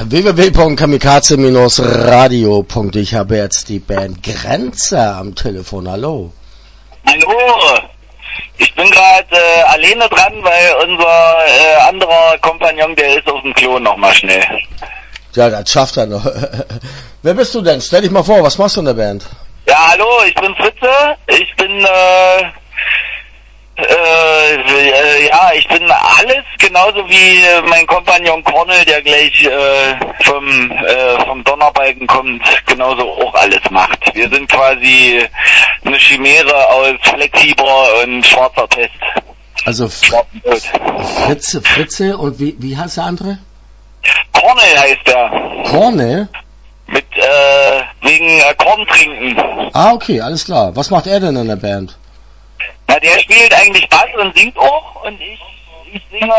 www.kamikaze-radio.de. Ich habe jetzt die Band Grenze am Telefon. Hallo. Hallo. Ich bin gerade alleine dran, weil unser anderer Kompagnon, der ist auf dem Klo nochmal schnell. Ja, das schafft er noch. Wer bist du denn? Stell dich mal vor, was machst du in der Band? Ja, hallo, ich bin Fritze. Ich bin ich bin alles, genauso wie mein Kompagnon Cornel, der gleich vom Donnerbalken kommt, genauso auch alles macht. Wir sind quasi eine Chimäre aus Flexibler und schwarzer Pest. Also Fritze und wie heißt der andere? Cornel heißt er. Cornel? Mit wegen Korn trinken. Ah, okay, alles klar. Was macht er denn in der Band? Na, der spielt eigentlich Bass und singt auch, und ich singe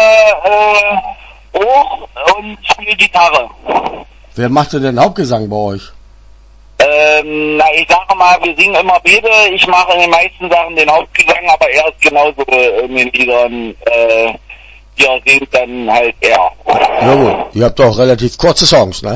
auch und spiele Gitarre. Wer macht denn den Hauptgesang bei euch? Ich sage mal, wir singen immer beide. Ich mache in den meisten Sachen den Hauptgesang, aber er ist genauso in den Liedern, die er singt, dann halt er. Ja gut, ihr habt doch relativ kurze Songs, ne?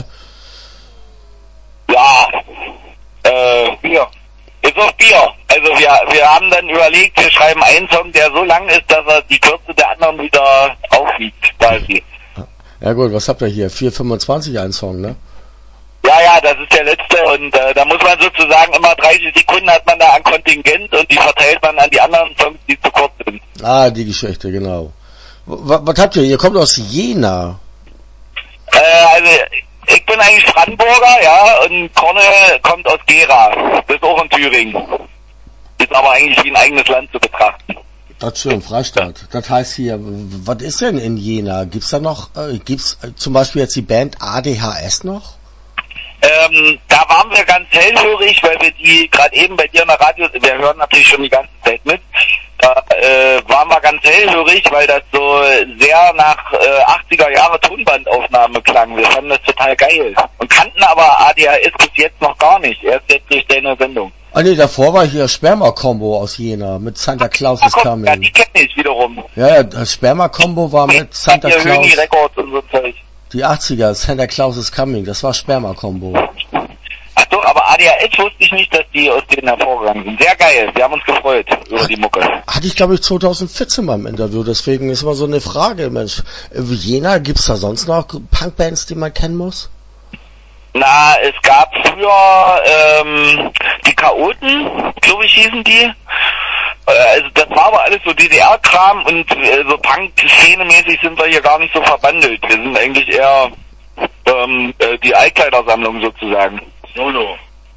Ja, Bier. Ist auch Bier. Also wir haben dann überlegt, wir schreiben einen Song, der so lang ist, dass er die Kürze der anderen wieder aufwiegt, quasi. Ja gut, was habt ihr hier? 4,25 ein Song, ne? Ja, das ist der letzte, und da muss man sozusagen immer 30 Sekunden hat man da an Kontingent, und die verteilt man an die anderen Songs, die zu kurz sind. Ah, die Geschichte, genau. Was habt ihr? Ihr kommt aus Jena. Also ich bin eigentlich Brandenburger, ja, und Cornel kommt aus Gera. Das ist auch in Thüringen. Ist aber eigentlich wie ein eigenes Land zu betrachten. Das stimmt, Freistaat. Das heißt hier, was ist denn in Jena? Gibt's da noch, gibt's zum Beispiel jetzt die Band ADHS noch? Da waren wir ganz hellhörig, weil wir die gerade eben bei dir in der Radio, wir hören natürlich schon die ganze Zeit mit, da waren wir ganz hellhörig, weil das so sehr nach 80er Jahre Tonbandaufnahme klang. Wir fanden das total geil und kannten aber ADHS bis jetzt noch gar nicht, erst jetzt durch deine Sendung. Ah nee, davor war hier Sperma-Combo aus Jena mit Santa Claus is Coming. Ja, die kenne ich wiederum. Ja, das Sperma-Combo war mit Santa Claus. Die Records und so Zeug. Die 80er, Santa Claus is Coming, das war Sperma-Combo. Ach so, aber ADHS wusste ich nicht, dass die aus denen hervorgegangen sind. Sehr geil, wir haben uns gefreut über die Mucke. Hatte ich, glaube ich, 2014 mal im Interview, deswegen ist immer so eine Frage, Mensch. Jena, gibt's da sonst noch Punkbands, die man kennen muss? Na, es gab früher die Chaoten, glaube ich, hießen die. Also das war aber alles so DDR-Kram, und so Punk-Szene-mäßig sind wir hier gar nicht so verbandelt. Wir sind eigentlich eher die Altkleidersammlung sozusagen. Solo.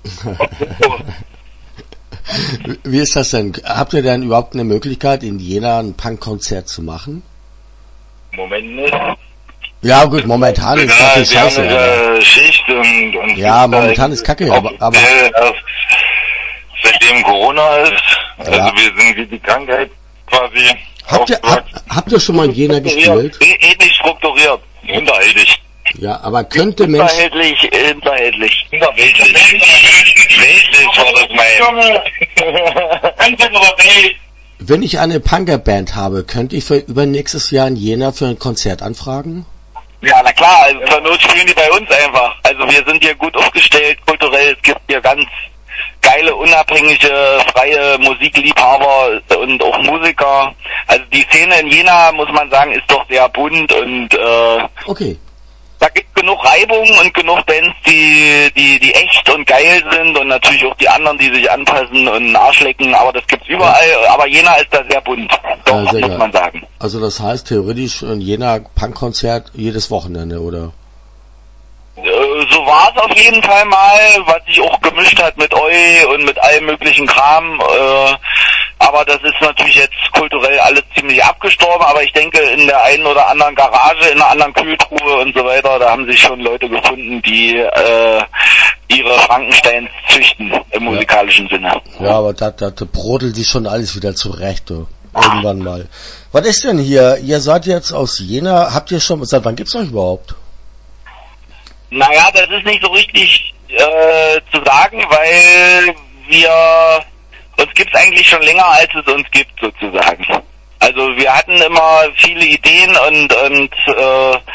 Wie ist das denn? Habt ihr denn überhaupt eine Möglichkeit, in Jena ein Punk-Konzert zu machen? Moment nicht. Ja gut, momentan ist Kacke scheiße. Haben Schicht und ja, momentan ist Kacke, aber seitdem Corona ist, also wir sind wie die Krankheit quasi. Habt ihr schon mal in Jena gespielt? Ähnlich strukturiert, hinterhältig. Ja, aber könnte Mensch... Hinterhältig. Weltlich war das mein. Wenn ich eine Punkerband habe, könnte ich für übernächstes Jahr in Jena für ein Konzert anfragen? Ja, na klar, also zur Not spielen die bei uns einfach. Also wir sind hier gut aufgestellt, kulturell, es gibt hier ganz geile, unabhängige, freie Musikliebhaber und auch Musiker. Also die Szene in Jena, muss man sagen, ist doch sehr bunt, und okay. Da gibt genug Reibung und genug Bands, die echt und geil sind, und natürlich auch die anderen, die sich anpassen und einen Arsch lecken, aber das gibt's überall, aber Jena ist da sehr bunt, doch, muss man sagen. Also das heißt theoretisch in Jena Punkkonzert jedes Wochenende, oder? So war es auf jeden Fall mal, was sich auch gemischt hat mit Eu und mit allem möglichen Kram, aber das ist natürlich jetzt kulturell alles ziemlich abgestorben, aber ich denke, in der einen oder anderen Garage, in einer anderen Kühltruhe und so weiter, da haben sich schon Leute gefunden, die ihre Frankensteins züchten im musikalischen Sinne. Ja, aber da brodelt sich schon alles wieder zurecht, du. Irgendwann mal. Was ist denn hier? Ihr seid jetzt aus Jena, habt ihr schon, seit wann gibt's euch überhaupt? Naja, das ist nicht so richtig zu sagen, weil uns gibt's eigentlich schon länger, als es uns gibt, sozusagen. Also wir hatten immer viele Ideen und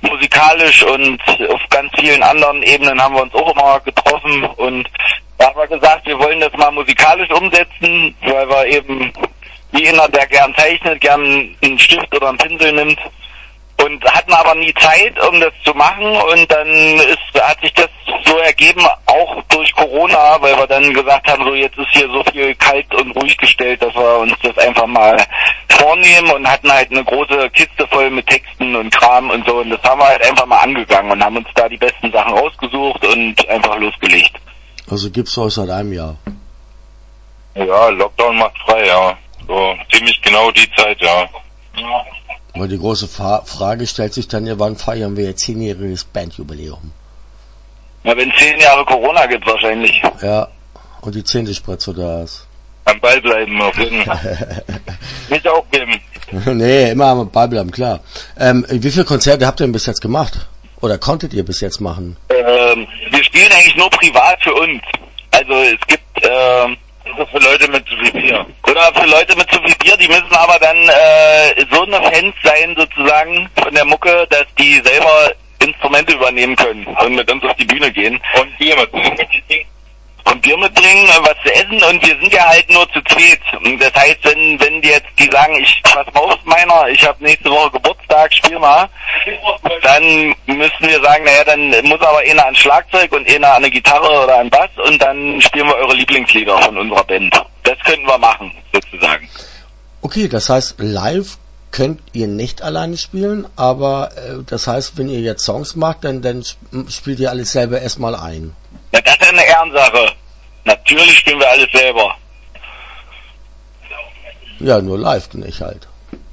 musikalisch und auf ganz vielen anderen Ebenen haben wir uns auch immer getroffen und da haben wir gesagt, wir wollen das mal musikalisch umsetzen, weil wir eben wie einer, der gern zeichnet, gern einen Stift oder einen Pinsel nimmt und hatten aber nie Zeit, um das zu machen und dann hat sich das so ergeben, auch durch Corona, weil wir dann gesagt haben, so jetzt ist hier so viel kalt und ruhig gestellt, dass wir uns das einfach mal vornehmen und hatten halt eine große Kiste voll mit Texten und Kram und so und das haben wir halt einfach mal angegangen und haben uns da die besten Sachen rausgesucht und einfach losgelegt. Also gibt's euch seit einem Jahr? Ja, Lockdown macht frei, ja. So ziemlich genau die Zeit, ja. Aber die große Frage stellt sich dann ja, wann feiern wir jetzt 10-jähriges Bandjubiläum? Ja, wenn 10 Jahre Corona gibt wahrscheinlich. Ja, und die 10. Spritze da ist. Am Ball bleiben auf jeden Fall. Nicht aufgeben. Nee, immer am Ball bleiben, klar. Wie viele Konzerte habt ihr denn bis jetzt gemacht? Oder konntet ihr bis jetzt machen? Wir spielen eigentlich nur privat für uns. Also es gibt Also für Leute mit zu viel Bier. oder für Leute mit zu viel Bier, die müssen aber dann so eine Fans sein sozusagen von der Mucke, dass die selber Instrumente übernehmen können und mit uns auf die Bühne gehen. Und Bier mitbringen. Und Bier mitbringen, was zu essen und wir sind ja halt nur zu zweit. Und das heißt, wenn die jetzt die sagen, pass mal auf meiner, ich habe nächste Woche Geburtstag, spiel mal, dann müssen wir sagen, naja, dann muss aber einer an Schlagzeug und einer an eine Gitarre oder an Bass und dann spielen wir eure Lieblingslieder von unserer Band. Das könnten wir machen, sozusagen. Okay, das heißt, live könnt ihr nicht alleine spielen, aber das heißt, wenn ihr jetzt Songs macht, dann spielt ihr alles selber erstmal ein. Ja, das ist eine Ehrensache. Natürlich spielen wir alles selber. Ja, nur live nicht halt.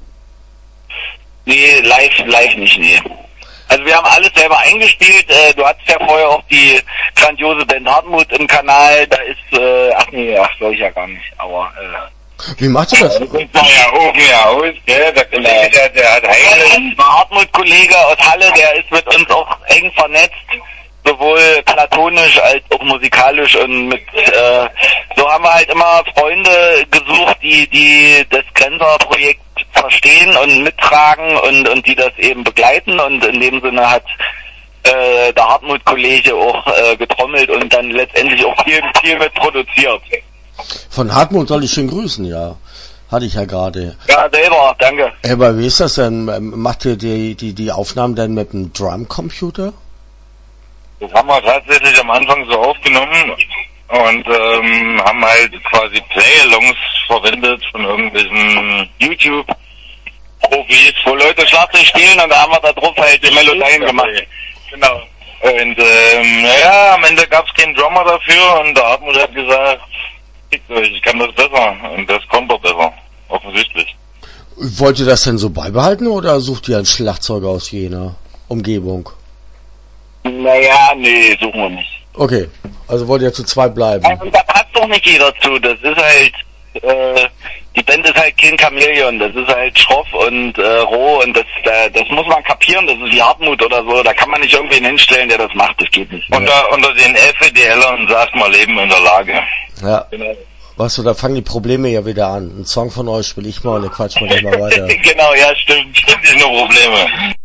Nee, live nicht, nee. Also wir haben alles selber eingespielt. Du hattest ja vorher auch die grandiose Band Hartmut im Kanal. Da ist, soll ich ja gar nicht, aber Wie macht ihr das? Ja, oben aus, gell? Der Kollege, der hat ein Hartmut-Kollege aus Halle, der ist mit uns auch eng vernetzt. Sowohl platonisch als auch musikalisch und so haben wir halt immer Freunde gesucht, die das Grenzer-Projekt verstehen und mittragen und die das eben begleiten und in dem Sinne hat der Hartmut-Kollege auch getrommelt und dann letztendlich auch viel mit produziert. Von Hartmut soll ich schön grüßen, ja. Hatte ich ja gerade. Ja, selber, danke. Aber wie ist das denn? Macht ihr die Aufnahmen dann mit einem Drumcomputer? Das haben wir tatsächlich am Anfang so aufgenommen und haben halt quasi Play-Alongs verwendet von irgendwelchen YouTube-Profis, Wo Leute Schlagzeug spielen und da haben wir da drauf halt die Melodien gemacht. Genau. Und am Ende gab es keinen Drummer dafür und der Hartmut hat gesagt, ich kann das besser und das kommt doch besser, offensichtlich. Wollt ihr das denn so beibehalten oder sucht ihr einen Schlagzeuger aus jener Umgebung? Naja, nee, suchen wir nicht. Okay, also wollt ihr zu zweit bleiben? Und da passt doch nicht jeder zu. Das ist halt, die Band ist halt kein Chamäleon. Das ist halt schroff und roh und das muss man kapieren. Das ist wie Hartmut oder so. Da kann man nicht irgendwen hinstellen, der das macht. Das geht nicht. Unter den FEDLern sagt man Leben in der Lage. Ja. Genau. Weißt du, da fangen die Probleme ja wieder an. Ein Song von euch spiele ich mal und dann quatschen wir gleich mal weiter. Genau, ja, stimmt. Stimmt, nicht nur Probleme.